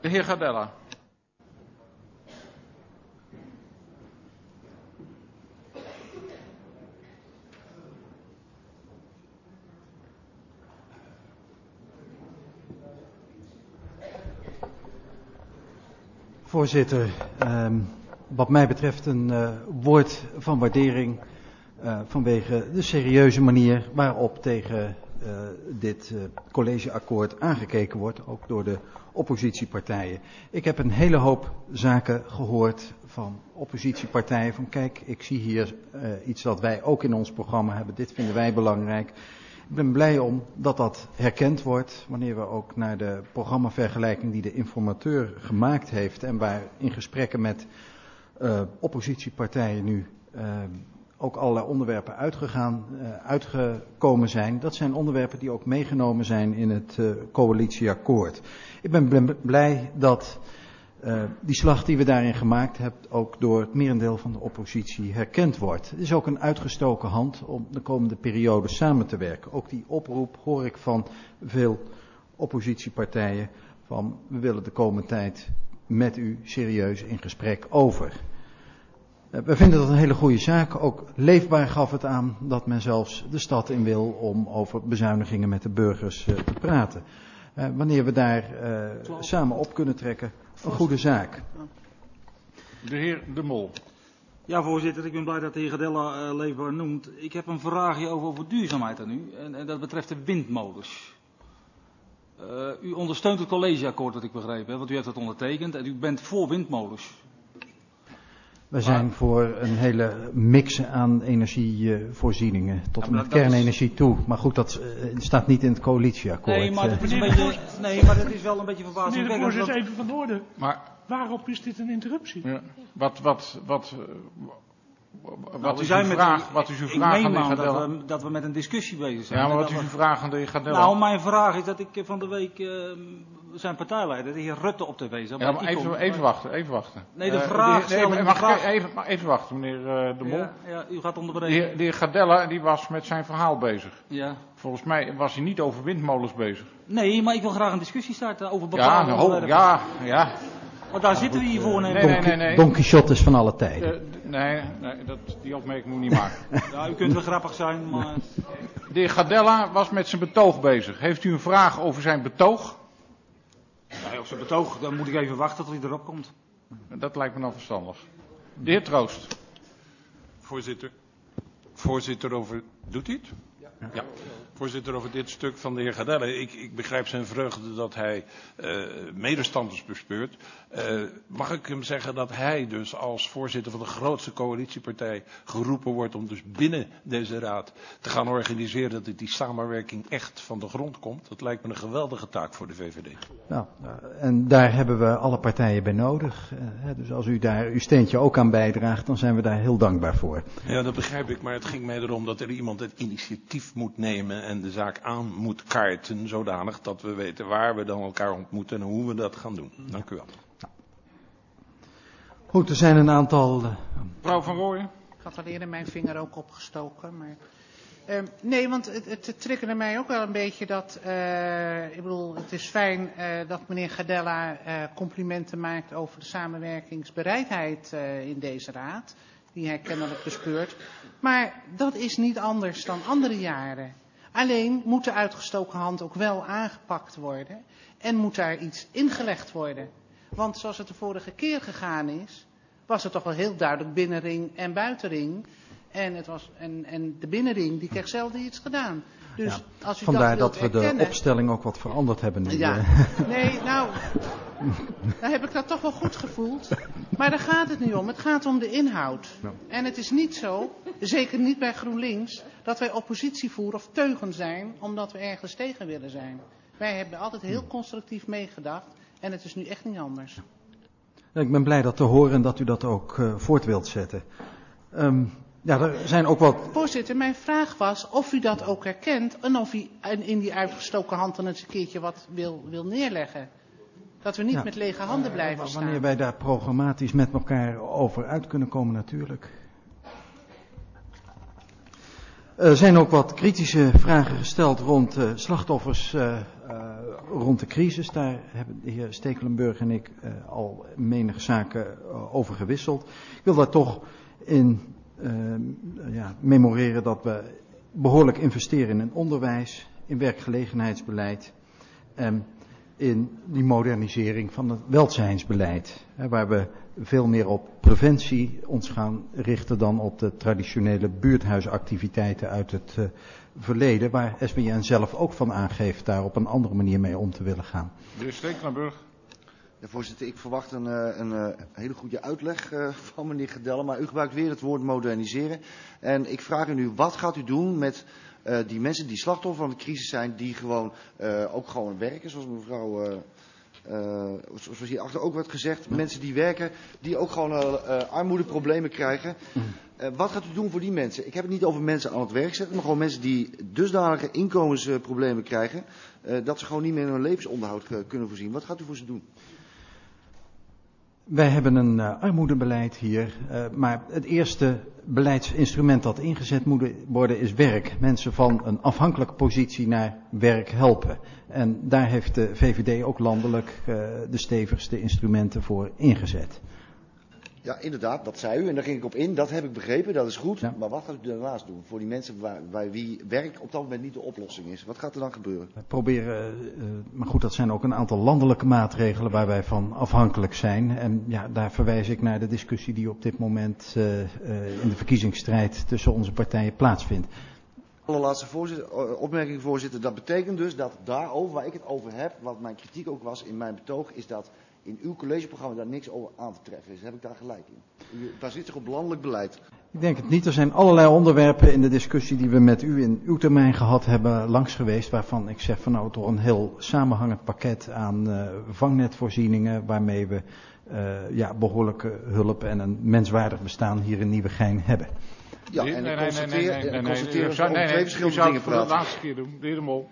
De heer Gardella. Voorzitter, wat mij betreft een woord van waardering vanwege de serieuze manier waarop tegen dit collegeakkoord aangekeken wordt, ook door de oppositiepartijen. Ik heb een hele hoop zaken gehoord van oppositiepartijen van kijk, ik zie hier iets wat wij ook in ons programma hebben, dit vinden wij belangrijk. Ik ben blij om dat dat herkend wordt, wanneer we ook naar de programmavergelijking die de informateur gemaakt heeft en waar in gesprekken met oppositiepartijen nu ook allerlei onderwerpen uitgekomen zijn. Dat zijn onderwerpen die ook meegenomen zijn in het coalitieakkoord. Ik ben blij dat die slag die we daarin gemaakt hebben ook door het merendeel van de oppositie herkend wordt. Het is ook een uitgestoken hand om de komende periode samen te werken. Ook die oproep hoor ik van veel oppositiepartijen van we willen de komende tijd met u serieus in gesprek over. We vinden dat een hele goede zaak. Ook leefbaar gaf het aan dat men zelfs de stad in wil om over bezuinigingen met de burgers te praten. Wanneer we daar samen op kunnen trekken, een goede zaak. De heer De Mol. Ja, voorzitter, ik ben blij dat de heer Gardella leefbaar noemt. Ik heb een vraagje over duurzaamheid aan u. En dat betreft de windmolens. U ondersteunt het collegeakkoord, wat ik begrepen heb, want u heeft het ondertekend. En u bent voor windmolens. We zijn voor een hele mix aan energievoorzieningen, tot en met kernenergie toe. Maar goed, dat staat niet in het coalitieakkoord. Nee, maar dat is wel een beetje verbazingwekkend. Meneer de voorzitter, even van orde. Maar waarop is dit een interruptie? Ja, wat is uw vraag aan de heer Gardella? Dat we met een discussie bezig zijn. Ja, maar wat is uw vraag aan de heer Gardella? Nou, mijn vraag is dat ik van de week zijn partijleider, de heer Rutte, op tv zag. Ja, maar even wachten. Nee, de vraagstelling... Mag ik even wachten, meneer De Mol? Ja, u gaat onderbreken. De heer Gardella, die was met zijn verhaal bezig. Ja. Volgens mij was hij niet over windmolens bezig. Nee, maar ik wil graag een discussie starten over bepaalde onderwerpen. Ja. Want daar zitten we hier voor. Nee. Don Quixote is van alle tijden. Die opmerking moet niet maken. Ja, u kunt wel grappig zijn, maar... De heer Gardella was met zijn betoog bezig. Heeft u een vraag over zijn betoog? Nee, op zijn betoog, dan moet ik even wachten tot hij erop komt. Dat lijkt me nou verstandig. De heer Troost. Voorzitter, doet hij het? Ja. Voorzitter, over dit stuk van de heer Gardella. Ik begrijp zijn vreugde dat hij medestanders bespeurt. Mag ik hem zeggen dat hij dus als voorzitter van de grootste coalitiepartij geroepen wordt om dus binnen deze raad te gaan organiseren dat die samenwerking echt van de grond komt? Dat lijkt me een geweldige taak voor de VVD. Nou, en daar hebben we alle partijen bij nodig. Dus als u daar uw steentje ook aan bijdraagt, dan zijn we daar heel dankbaar voor. Ja, dat begrijp ik, maar het ging mij erom dat er iemand het initiatief moet nemen en de zaak aan moet kaarten, zodanig dat we weten waar we dan elkaar ontmoeten en hoe we dat gaan doen. Dank u wel. Goed, er zijn een aantal... Mevrouw Van Rooyen. Ik had al eerder mijn vinger ook opgestoken, maar... nee, want het triggerde mij ook wel een beetje dat... ik bedoel, het is fijn dat meneer Gardella complimenten maakt over de samenwerkingsbereidheid in deze raad. Die hij kennelijk bespeurt. Maar dat is niet anders dan andere jaren. Alleen moet de uitgestoken hand ook wel aangepakt worden. En moet daar iets ingelegd worden. Want zoals het de vorige keer gegaan is, was het toch wel heel duidelijk binnenring en buitenring. En de binnenring die kreeg zelden iets gedaan. Dus ja, als u vandaar dat we erkennen, de opstelling ook wat veranderd hebben nu. Ja, nee, nou, dan heb ik dat toch wel goed gevoeld. Maar daar gaat het niet om. Het gaat om de inhoud. Ja. En het is niet zo, zeker niet bij GroenLinks, dat wij oppositie voeren of teugen zijn, omdat we ergens tegen willen zijn. Wij hebben altijd heel constructief meegedacht en het is nu echt niet anders. Ik ben blij dat te horen dat u dat ook voort wilt zetten. Ja, er zijn ook wat... Voorzitter, mijn vraag was of u dat ook herkent en of u in die uitgestoken hand dan eens een keertje wat wil neerleggen. Dat we niet met lege handen blijven staan. Wanneer wij daar programmatisch met elkaar over uit kunnen komen, natuurlijk. Er zijn ook wat kritische vragen gesteld rond slachtoffers rond de crisis, daar hebben de heer Stekelenburg en ik al menige zaken over gewisseld. Ik wil daar toch in memoreren dat we behoorlijk investeren in onderwijs, in werkgelegenheidsbeleid en in die modernisering van het welzijnsbeleid. Waar we veel meer op preventie ons gaan richten dan op de traditionele buurthuisactiviteiten uit het verleden. Waar SBN zelf ook van aangeeft daar op een andere manier mee om te willen gaan. De heer Stekelenburg. Ja, voorzitter, ik verwacht een hele goede uitleg van meneer Gedelle, maar u gebruikt weer het woord moderniseren. En ik vraag u nu, wat gaat u doen met die mensen die slachtoffer van de crisis zijn, die gewoon ook gewoon werken, zoals mevrouw, zoals hierachter ook werd gezegd, mensen die werken, die ook gewoon armoedeproblemen krijgen. Wat gaat u doen voor die mensen? Ik heb het niet over mensen aan het werk zetten, maar gewoon mensen die dusdanige inkomensproblemen krijgen, dat ze gewoon niet meer in hun levensonderhoud kunnen voorzien. Wat gaat u voor ze doen? Wij hebben een armoedebeleid hier, maar het eerste beleidsinstrument dat ingezet moet worden is werk. Mensen van een afhankelijke positie naar werk helpen. En daar heeft de VVD ook landelijk de stevigste instrumenten voor ingezet. Ja, inderdaad, dat zei u en daar ging ik op in. Dat heb ik begrepen, dat is goed. Ja. Maar wat gaat u daarnaast doen voor die mensen bij wie werk op dat moment niet de oplossing is? Wat gaat er dan gebeuren? Wij proberen, maar goed, dat zijn ook een aantal landelijke maatregelen waar wij van afhankelijk zijn. En ja, daar verwijs ik naar de discussie die op dit moment in de verkiezingsstrijd tussen onze partijen plaatsvindt. Allerlaatste opmerking, voorzitter. Dat betekent dus dat daarover, waar ik het over heb, wat mijn kritiek ook was in mijn betoog, is dat in uw collegeprogramma daar niks over aan te treffen is. Heb ik daar gelijk in? U baseert zich op landelijk beleid. Ik denk het niet. Er zijn allerlei onderwerpen in de discussie die we met u in uw termijn gehad hebben langs geweest, waarvan ik zeg van nou toch een heel samenhangend pakket aan vangnetvoorzieningen waarmee we behoorlijke hulp en een menswaardig bestaan hier in Nieuwegein hebben. Ja, en ik constateer dat we over twee verschillende dingen praten. De laatste keer doen, de heer De Mol.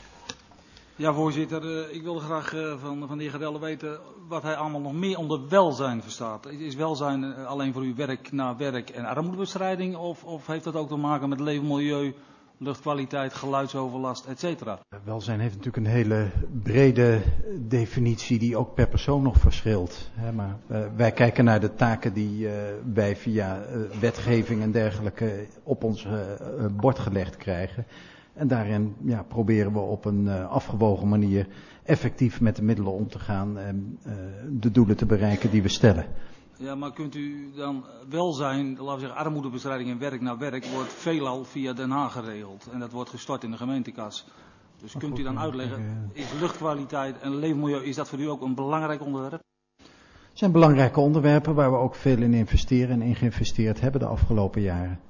Ja, voorzitter, ik wilde graag van de heer Gedelle weten wat hij allemaal nog meer onder welzijn verstaat. Is welzijn alleen voor u werk na werk en armoedebestrijding of heeft dat ook te maken met leefmilieu, luchtkwaliteit, geluidsoverlast, etc.? Welzijn heeft natuurlijk een hele brede definitie die ook per persoon nog verschilt. Maar wij kijken naar de taken die wij via wetgeving en dergelijke op ons bord gelegd krijgen. En daarin proberen we op een afgewogen manier effectief met de middelen om te gaan en de doelen te bereiken die we stellen. Ja, maar kunt u dan welzijn, laten we zeggen armoedebestrijding en werk naar werk, wordt veelal via Den Haag geregeld. En dat wordt gestort in de gemeentekas. Dus kunt u dan uitleggen, is luchtkwaliteit en leefmilieu, is dat voor u ook een belangrijk onderwerp? Het zijn belangrijke onderwerpen waar we ook veel in investeren en in geïnvesteerd hebben de afgelopen jaren.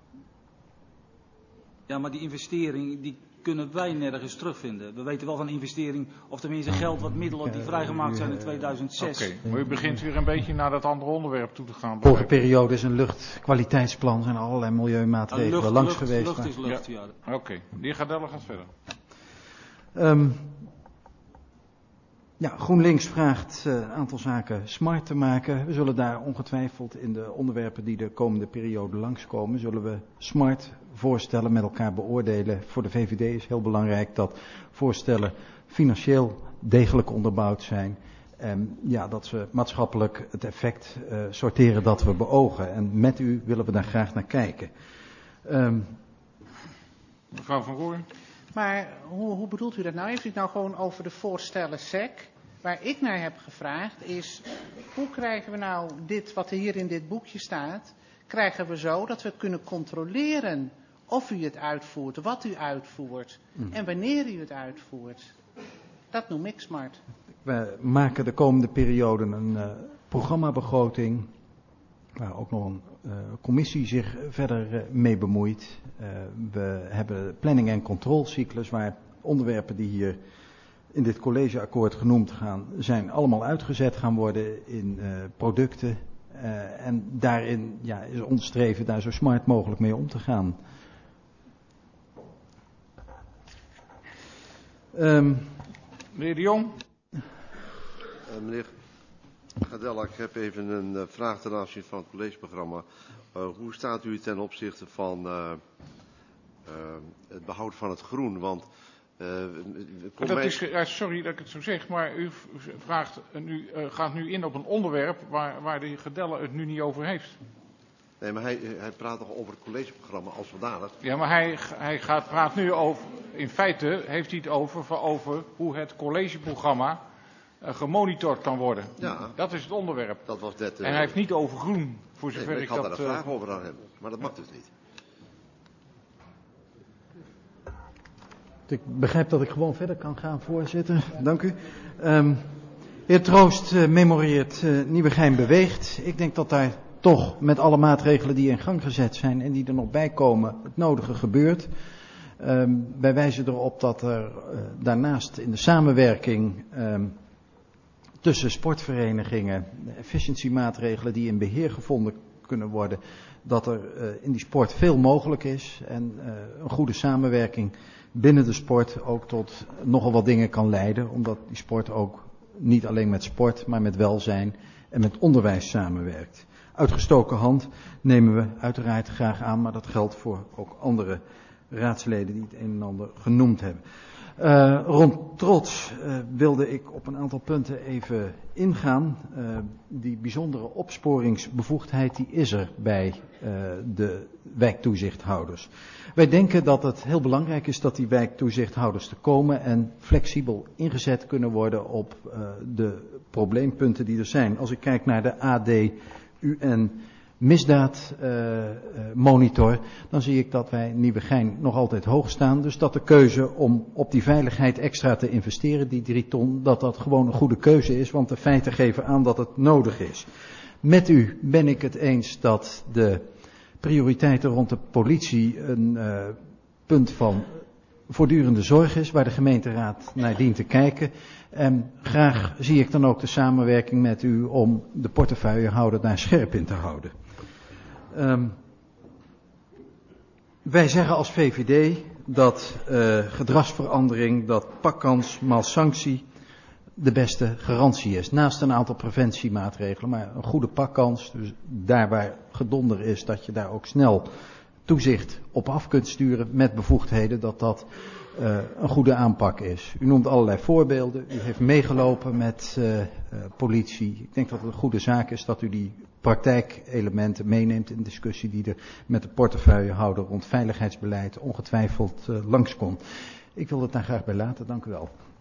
Ja, maar die investering die kunnen wij nergens terugvinden. We weten wel van investering, of tenminste geld wat middelen die vrijgemaakt zijn in 2006. Oké, maar u begint weer een beetje naar dat andere onderwerp toe te gaan. Vorige periode is een luchtkwaliteitsplan, zijn er allerlei milieumaatregelen langs geweest. Lucht is lucht, ja. Oké, de heer Gedelle gaat verder. GroenLinks vraagt een aantal zaken smart te maken. We zullen daar ongetwijfeld in de onderwerpen die de komende periode langskomen, zullen we smart voorstellen met elkaar beoordelen. Voor de VVD is heel belangrijk dat voorstellen financieel degelijk onderbouwd zijn. En dat ze maatschappelijk het effect sorteren dat we beogen. En met u willen we daar graag naar kijken. Mevrouw Van Rooij. Maar hoe bedoelt u dat nou? Heeft u het nou gewoon over de voorstellen SEC? Waar ik naar heb gevraagd is, hoe krijgen we nou dit wat er hier in dit boekje staat, krijgen we zo dat we kunnen controleren of u het uitvoert, wat u uitvoert en wanneer u het uitvoert. Dat noem ik smart. We maken de komende periode een programmabegroting waar ook nog een commissie zich verder mee bemoeit. We hebben planning- en controlecyclus waar onderwerpen die hier in dit collegeakkoord genoemd zijn allemaal uitgezet gaan worden in producten. En daarin is ons streven daar zo smart mogelijk mee om te gaan. Meneer De Jong. Meneer Gedelle, ik heb even een vraag ten aanzien van het collegeprogramma. Hoe staat u ten opzichte van het behoud van het groen? Want Sorry dat ik het zo zeg, maar u gaat nu in op een onderwerp waar de heer Gedelle het nu niet over heeft. Nee, maar hij praat toch over het collegeprogramma als zodanig? Ja, maar hij praat nu over, in feite heeft hij het over hoe het collegeprogramma gemonitord kan worden. Ja. Dat is het onderwerp. Dat was net, en hij heeft niet over groen, voor zover ik had daar een vraag over aan hem, maar dat mag dus niet. Ik begrijp dat ik gewoon verder kan gaan, voorzitter. Dank u. Heer Troost memoreert Nieuwegein beweegt. Ik denk dat daar toch met alle maatregelen die in gang gezet zijn en die er nog bij komen, het nodige gebeurt. Wij wijzen erop dat er daarnaast in de samenwerking tussen sportverenigingen, efficiëntiemaatregelen die in beheer gevonden kunnen worden, dat er in die sport veel mogelijk is en een goede samenwerking binnen de sport ook tot nogal wat dingen kan leiden, omdat die sport ook niet alleen met sport, maar met welzijn en met onderwijs samenwerkt. Uitgestoken hand nemen we uiteraard graag aan, maar dat geldt voor ook andere raadsleden die het een en ander genoemd hebben. Rond trots wilde ik op een aantal punten even ingaan. Die bijzondere opsporingsbevoegdheid die is er bij de wijktoezichthouders. Wij denken dat het heel belangrijk is dat die wijktoezichthouders er komen en flexibel ingezet kunnen worden op de probleempunten die er zijn. Als ik kijk naar de AD-UN misdaadmonitor, dan zie ik dat wij Nieuwegein nog altijd hoog staan. Dus dat de keuze om op die veiligheid extra te investeren, die 3 ton, dat gewoon een goede keuze is, want de feiten geven aan dat het nodig is. Met u ben ik het eens dat de prioriteiten rond de politie een punt van voortdurende zorg is, waar de gemeenteraad naar dient te kijken. En graag zie ik dan ook de samenwerking met u om de portefeuillehouder daar scherp in te houden. Wij zeggen als VVD dat gedragsverandering, dat pakkans maal sanctie de beste garantie is. Naast een aantal preventiemaatregelen, maar een goede pakkans, dus daar waar gedonder is, dat je daar ook snel toezicht op af kunt sturen met bevoegdheden, dat een goede aanpak is. U noemt allerlei voorbeelden, u heeft meegelopen met politie. Ik denk dat het een goede zaak is dat u die praktijkelementen meeneemt in de discussie die er met de portefeuillehouder rond veiligheidsbeleid ongetwijfeld langskomt. Ik wil het daar graag bij laten, dank u wel.